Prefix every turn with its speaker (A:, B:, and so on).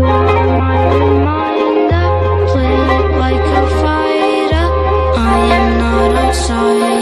A: My reminder, play it like a fighter. I am not outside.